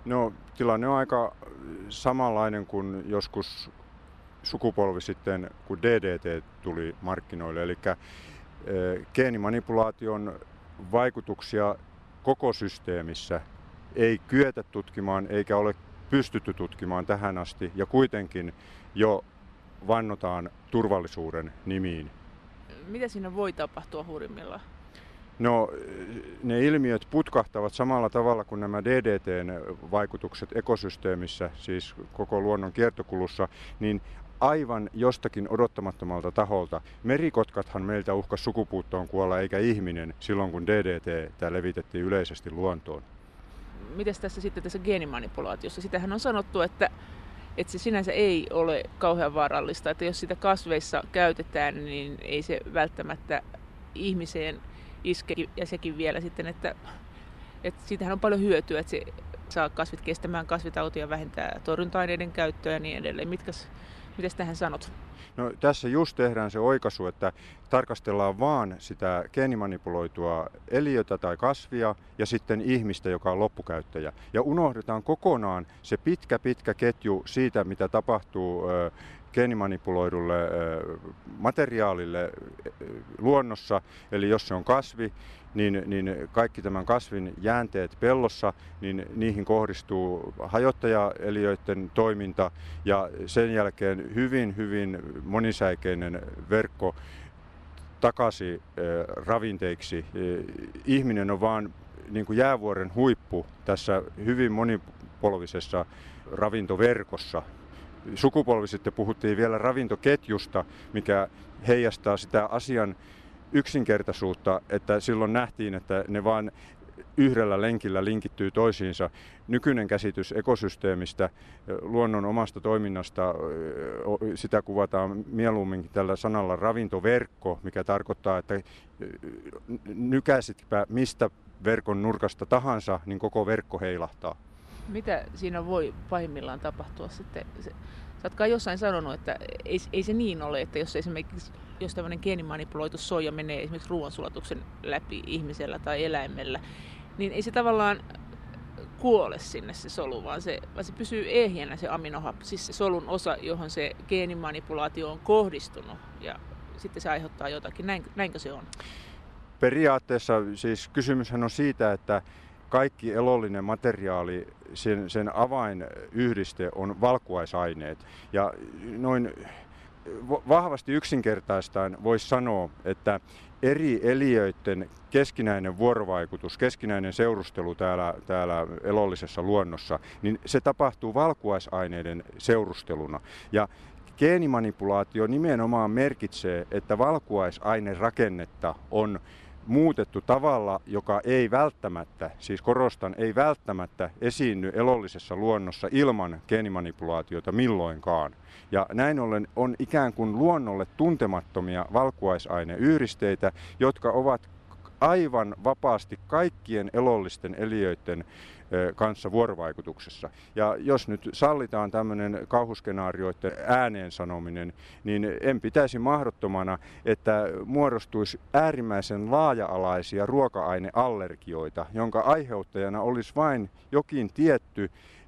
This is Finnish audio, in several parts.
No, tilanne on aika samanlainen kuin joskus sukupolvi sitten, kun DDT tuli markkinoille. Eli geenimanipulaation vaikutuksia koko systeemissä ei kyetä tutkimaan eikä ole pystytty tutkimaan tähän asti, ja kuitenkin jo vannotaan turvallisuuden nimiin. Mitä siinä voi tapahtua hurjimmillaan? No, ne ilmiöt putkahtavat samalla tavalla kuin nämä DDT:n vaikutukset ekosysteemissä, siis koko luonnon kiertokulussa, niin aivan jostakin odottamattomalta taholta. Merikotkathan meiltä uhkas sukupuuttoon kuolla eikä ihminen silloin, kun DDT levitettiin yleisesti luontoon. Mites tässä sitten tässä geenimanipulaatiossa? Sitähän on sanottu, että se sinänsä ei ole kauhean vaarallista, että jos sitä kasveissa käytetään, niin ei se välttämättä ihmiseen iske. Ja sekin vielä sitten, että siitähän on paljon hyötyä, että se saa kasvit kestämään kasvitautia, vähentää torjunta-aineiden käyttöä ja niin edelleen. Mites tähän sanot? No, tässä just tehdään se oikaisu, että tarkastellaan vaan sitä geenimanipuloitua eliötä tai kasvia ja sitten ihmistä, joka on loppukäyttäjä. Ja unohdetaan kokonaan se pitkä ketju siitä, mitä tapahtuu geenimanipuloidulle materiaalille luonnossa. Eli jos se on kasvi, niin kaikki tämän kasvin jäänteet pellossa, niin niihin kohdistuu hajottajaeliöiden toiminta ja sen jälkeen hyvin monisäikeinen verkko takaisin ravinteiksi. Ihminen on vaan niin kuin jäävuoren huippu tässä hyvin monipolvisessa ravintoverkossa. Sukupolvi sitten puhuttiin vielä ravintoketjusta, mikä heijastaa sitä asian yksinkertaisuutta, että silloin nähtiin, että ne vain yhdellä lenkillä linkittyy toisiinsa. Nykyinen käsitys ekosysteemistä, luonnon omasta toiminnasta, sitä kuvataan mieluummin tällä sanalla ravintoverkko, mikä tarkoittaa, että nykäisitpä mistä verkon nurkasta tahansa, niin koko verkko heilahtaa. Mitä siinä voi pahimmillaan tapahtua sitten? Sä oot kai jossain sanonut, että ei se niin ole, että jos tämmöinen geenimanipuloitu soija menee esimerkiksi ruoansulatuksen läpi ihmisellä tai eläimellä, niin ei se tavallaan kuole sinne se solu, vaan se pysyy ehjänä se aminohappo, siis se solun osa, johon se geenimanipulaatio on kohdistunut, ja sitten se aiheuttaa jotakin. Näinkö se on? Periaatteessa siis kysymyshän on siitä, että kaikki elollinen materiaali, sen avainyhdiste on valkuaisaineet. Ja noin vahvasti yksinkertaistaen voisi sanoa, että eri eliöiden keskinäinen vuorovaikutus, keskinäinen seurustelu täällä elollisessa luonnossa, niin se tapahtuu valkuaisaineiden seurusteluna. Ja geenimanipulaatio nimenomaan merkitsee, että valkuaisainerakennetta on muutettu tavalla, joka ei välttämättä, siis korostan, ei välttämättä esiinny elollisessa luonnossa ilman geenimanipulaatiota milloinkaan. Ja näin ollen on ikään kuin luonnolle tuntemattomia valkuaisaineyhdisteitä, jotka ovat aivan vapaasti kaikkien elollisten eliöiden kanssa vuorovaikutuksessa. Ja jos nyt sallitaan tämmöinen kauhuskenaarioiden ääneen sanominen, niin en pitäisi mahdottomana, että muodostuisi äärimmäisen laaja-alaisia ruoka-aineallergioita, jonka aiheuttajana olisi vain jokin tietty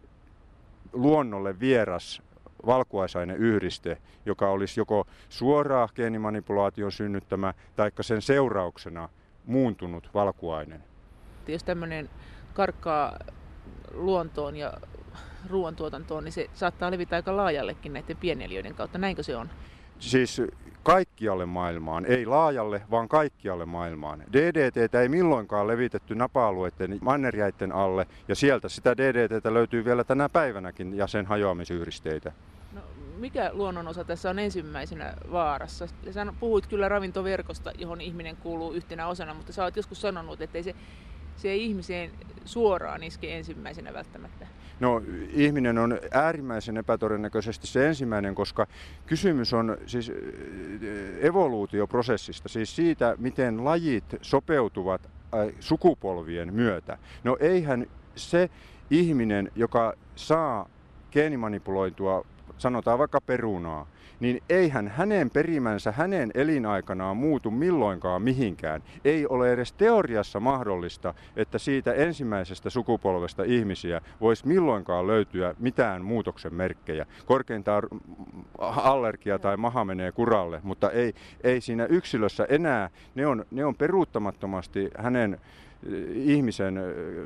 luonnolle vieras valkuaisaineyhdiste, joka olisi joko suoraan geenimanipulaation synnyttämä tai sen seurauksena muuntunut valkuainen. Jos tämmöinen karkkaa luontoon ja ruoantuotantoon, niin se saattaa levitä aika laajallekin näiden pieneliöiden kautta. Näinkö se on? Siis kaikkialle maailmaan, ei laajalle, vaan kaikkialle maailmaan. DDT:tä ei milloinkaan levitetty napa-alueiden mannerjäitten alle, ja sieltä sitä DDT:tä löytyy vielä tänä päivänäkin ja sen hajoamisyhdisteitä. No, mikä luonnonosa tässä on ensimmäisenä vaarassa? Sä puhuit kyllä ravintoverkosta, johon ihminen kuuluu yhtenä osana, mutta sä oot joskus sanonut, että se ei ihmiseen suoraan iske ensimmäisenä välttämättä. No, ihminen on äärimmäisen epätodennäköisesti se ensimmäinen, koska kysymys on siis evoluutioprosessista, siis siitä, miten lajit sopeutuvat sukupolvien myötä. No eihän se ihminen, joka saa geenimanipuloitua sanotaan vaikka perunaa, niin eihän hänen perimänsä hänen elinaikanaan muutu milloinkaan mihinkään. Ei ole edes teoriassa mahdollista, että siitä ensimmäisestä sukupolvesta ihmisiä voisi milloinkaan löytyä mitään muutoksen merkkejä. Korkeintaan allergia tai maha menee kuralle, mutta ei siinä yksilössä enää. Ne on peruuttamattomasti hänen ihmisen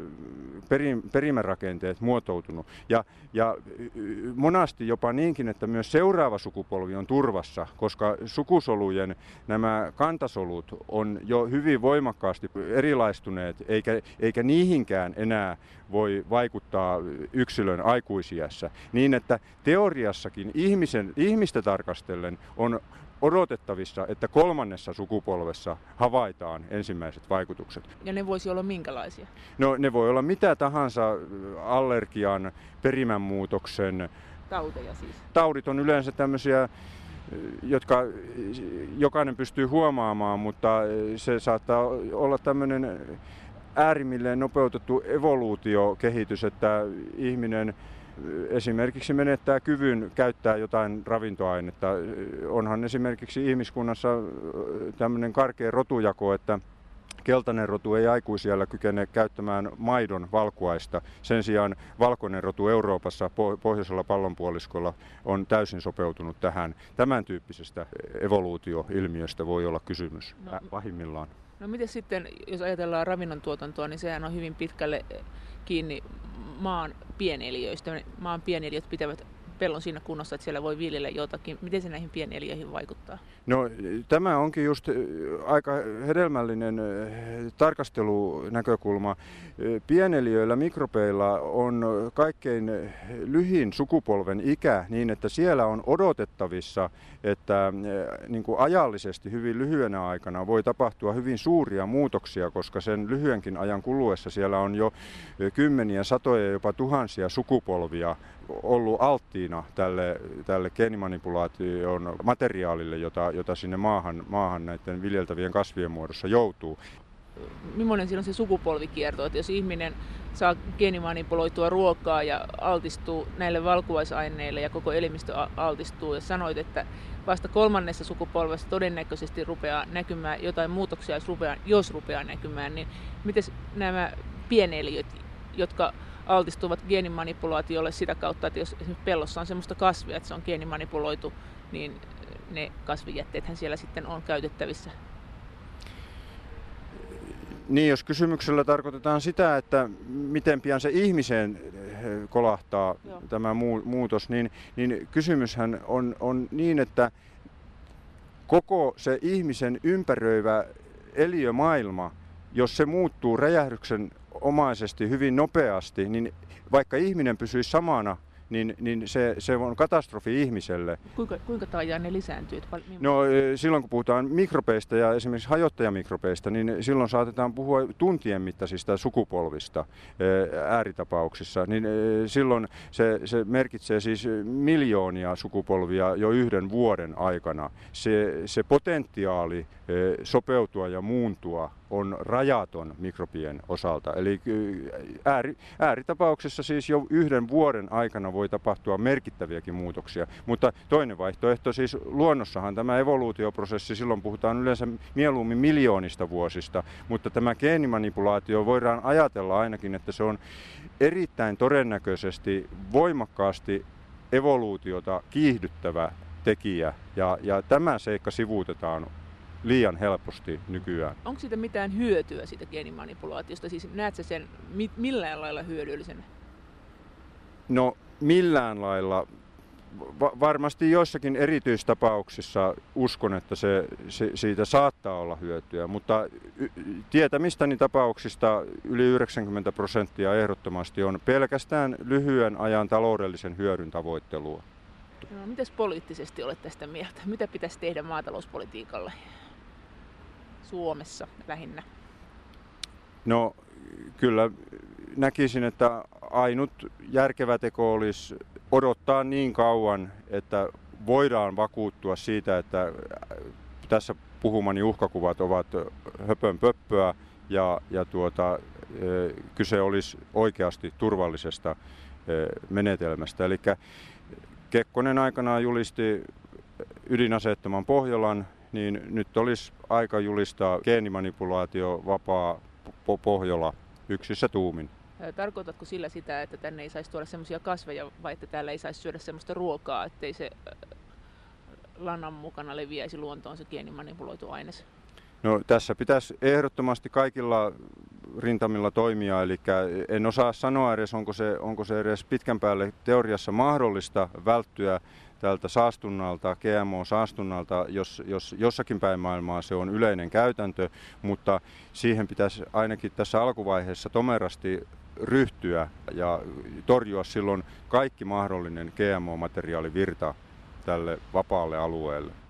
perimärakenteet muotoutunut. Ja monasti jopa niinkin, että myös seuraava sukupolvi on turvassa, koska sukusolujen nämä kantasolut on jo hyvin voimakkaasti erilaistuneet, eikä niihinkään enää voi vaikuttaa yksilön aikuisiässä. Niin että teoriassakin ihmistä tarkastellen on odotettavissa, että 3. sukupolvessa havaitaan ensimmäiset vaikutukset. Ja ne voisi olla minkälaisia? No ne voi olla mitä tahansa allergian, perimänmuutoksen. Tauteja siis? Taudit on yleensä tämmöisiä, jotka jokainen pystyy huomaamaan, mutta se saattaa olla tämmöinen äärimmilleen nopeutettu evoluutiokehitys, että ihminen esimerkiksi menettää kyvyn käyttää jotain ravintoainetta. Onhan esimerkiksi ihmiskunnassa tämmöinen karkea rotujako, että keltainen rotu ei aikuisiällä kykene käyttämään maidon valkuaista. Sen sijaan valkoinen rotu Euroopassa pohjoisella pallonpuoliskolla on täysin sopeutunut tähän. Tämän tyyppisestä evoluutioilmiöstä voi olla kysymys pahimmillaan. No miten sitten, jos ajatellaan ravinnontuotantoa, niin sehän on hyvin pitkälle kiinni maan pieneliöistä. Maan pieneliöt pitävät pellon siinä kunnossa, että siellä voi viljellä jotakin. Miten se näihin pieneliöihin vaikuttaa? No tämä onkin just aika hedelmällinen tarkastelunäkökulma. Pieneliöillä, mikrobeilla on kaikkein lyhin sukupolven ikä niin, että siellä on odotettavissa, että niin kuin ajallisesti hyvin lyhyenä aikana voi tapahtua hyvin suuria muutoksia, koska sen lyhyenkin ajan kuluessa siellä on jo kymmeniä, satoja, jopa tuhansia sukupolvia ollut alttiina tälle geenimanipulaation materiaalille, jota sinne maahan näiden viljeltävien kasvien muodossa joutuu. Millainen siinä on se sukupolvikierto, että jos ihminen saa geenimanipuloitua ruokaa ja altistuu näille valkuaisaineille ja koko elimistö altistuu, ja sanoit, että vasta 3. sukupolvessa todennäköisesti rupeaa näkymään jotain muutoksia, jos rupeaa näkymään, niin miten nämä pieneliöt, jotka altistuvat geenimanipulaatiolle sitä kautta, että jos esimerkiksi pellossa on sellaista kasvia, että se on geenimanipuloitu, niin ne kasvijätteethän siellä sitten on käytettävissä. Niin, jos kysymyksellä tarkoitetaan sitä, että miten pian se ihmiseen kolahtaa tämä muutos, niin kysymyshän on niin, että koko se ihmisen ympäröivä eliömaailma, jos se muuttuu räjähdyksen omaisesti hyvin nopeasti, niin vaikka ihminen pysyisi samana, niin se on katastrofi ihmiselle. Kuinka taajaan ne lisääntyy? No silloin kun puhutaan mikrobeista ja esimerkiksi hajottajamikrobeista, niin silloin saatetaan puhua tuntien mittaisista sukupolvista ääritapauksissa. Niin silloin se merkitsee siis miljoonia sukupolvia jo 1 vuoden aikana. Se potentiaali sopeutua ja muuntua on rajaton mikrobien osalta. Eli ääritapauksessa siis jo 1 vuoden aikana voi tapahtua merkittäviäkin muutoksia. Mutta toinen vaihtoehto, siis luonnossahan tämä evoluutioprosessi, silloin puhutaan yleensä mieluummin miljoonista vuosista, mutta tämä geenimanipulaatio voidaan ajatella ainakin, että se on erittäin todennäköisesti voimakkaasti evoluutiota kiihdyttävä tekijä, ja tämä seikka sivuutetaan liian helposti nykyään. Onko siitä mitään hyötyä siitä geenimanipulaatiosta? Siis näet sä sen millään lailla hyödyllisenä? No millään lailla. Varmasti joissakin erityistapauksissa uskon, että siitä saattaa olla hyötyä, mutta tietämistäni tapauksista yli 90% ehdottomasti on pelkästään lyhyen ajan taloudellisen hyödyn tavoittelua. No, mites poliittisesti olet tästä mieltä? Mitä pitäisi tehdä maatalouspolitiikalle Suomessa lähinnä? No kyllä näkisin, että ainut järkevä teko olisi odottaa niin kauan, että voidaan vakuuttua siitä, että tässä puhumani uhkakuvat ovat höpönpöppöä ja kyse olisi oikeasti turvallisesta menetelmästä. Eli Kekkonen aikanaan julisti ydinaseettoman Pohjolan, niin nyt olisi aika julistaa geenimanipulaatio vapaa Pohjola yksissä tuumin. Tarkoitatko sillä sitä, että tänne ei saisi tuoda sellaisia kasveja, vai että täällä ei saisi syödä sellaista ruokaa, ettei se lanan mukana leviäisi luontoon se geenimanipuloitu aines? No, tässä pitäisi ehdottomasti kaikilla rintamilla toimia, eli en osaa sanoa edes, onko se edes pitkän päälle teoriassa mahdollista välttyä tältä saastunnalta, GMO-saastunnalta, jos jossakin päin maailmaa se on yleinen käytäntö, mutta siihen pitäisi ainakin tässä alkuvaiheessa tomerasti ryhtyä ja torjua silloin kaikki mahdollinen GMO-materiaalivirta tälle vapaalle alueelle.